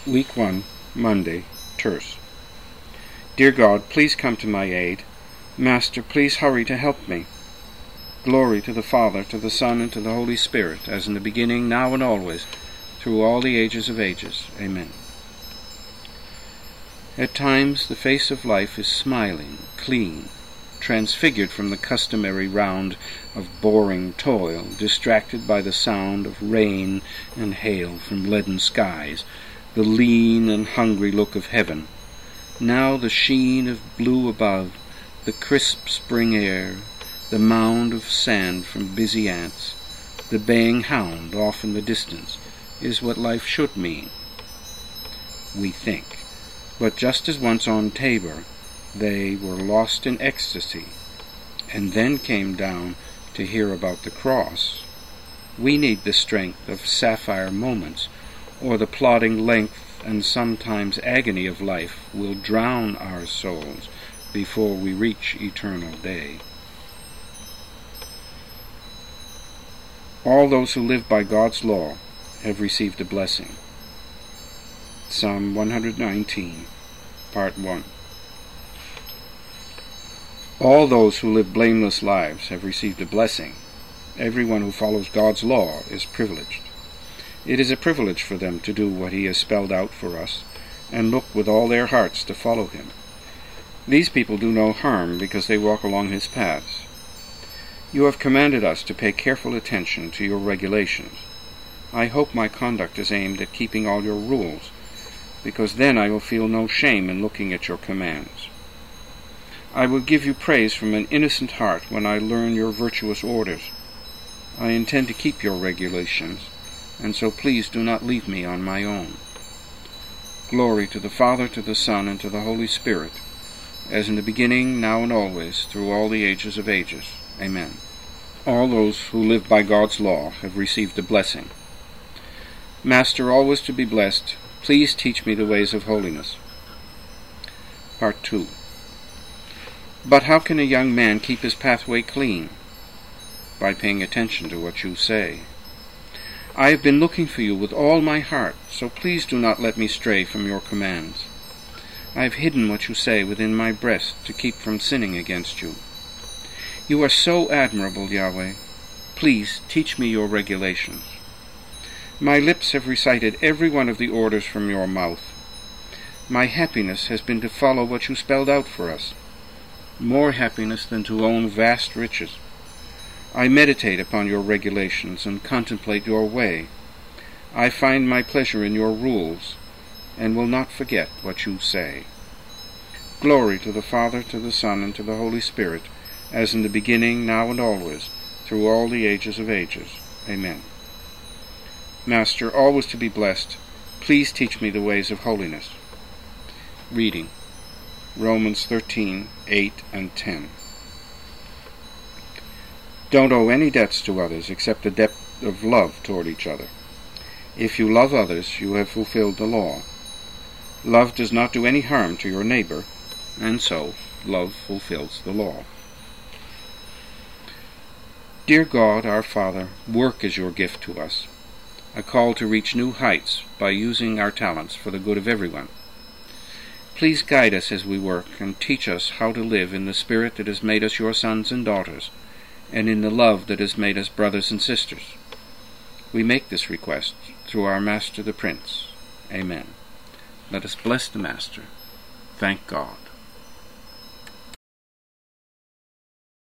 Week 1, Monday, Terce. Dear God, please come to my aid. Master, please hurry to help me. Glory to the Father, to the Son, and to the Holy Spirit, as in the beginning, now and always, through all the ages of ages. Amen. At times the face of life is smiling, clean, transfigured from the customary round of boring toil, distracted by the sound of rain and hail from leaden skies, the lean and hungry look of heaven. Now the sheen of blue above, the crisp spring air, the mound of sand from busy ants, the baying hound off in the distance, is what life should mean, we think. But just as once on Tabor they were lost in ecstasy, and then came down to hear about the cross, we need the strength of sapphire moments, or the plodding length and sometimes agony of life will drown our souls before we reach eternal day. All those who live by God's law have received a blessing. Psalm 119, Part 1. All those who live blameless lives have received a blessing. Everyone who follows God's law is privileged. It is a privilege for them to do what He has spelled out for us, and look with all their hearts to follow Him. These people do no harm because they walk along His paths. You have commanded us to pay careful attention to your regulations. I hope my conduct is aimed at keeping all your rules, because then I will feel no shame in looking at your commands. I will give you praise from an innocent heart when I learn your virtuous orders. I intend to keep your regulations, and so please do not leave me on my own. Glory to the Father, to the Son, and to the Holy Spirit, as in the beginning, now and always, through all the ages of ages. Amen. All those who live by God's law have received a blessing. Master, always to be blessed, please teach me the ways of holiness. Part 2. But how can a young man keep his pathway clean? By paying attention to what you say. I have been looking for you with all my heart, so please do not let me stray from your commands. I have hidden what you say within my breast to keep from sinning against you. You are so admirable, Yahweh. Please teach me your regulations. My lips have recited every one of the orders from your mouth. My happiness has been to follow what you spelled out for us, more happiness than to own vast riches. I meditate upon your regulations and contemplate your way. I find my pleasure in your rules, and will not forget what you say. Glory to the Father, to the Son, and to the Holy Spirit, as in the beginning, now and always, through all the ages of ages. Amen. Master, always to be blessed, please teach me the ways of holiness. Reading Romans 13, 8 and 10. Don't owe any debts to others except the debt of love toward each other. If you love others, you have fulfilled the law. Love does not do any harm to your neighbor, and so love fulfills the law. Dear God, our Father, work is your gift to us, a call to reach new heights by using our talents for the good of everyone. Please guide us as we work and teach us how to live in the spirit that has made us your sons and daughters, and in the love that has made us brothers and sisters. We make this request through our Master the Prince. Amen. Let us bless the Master. Thank God.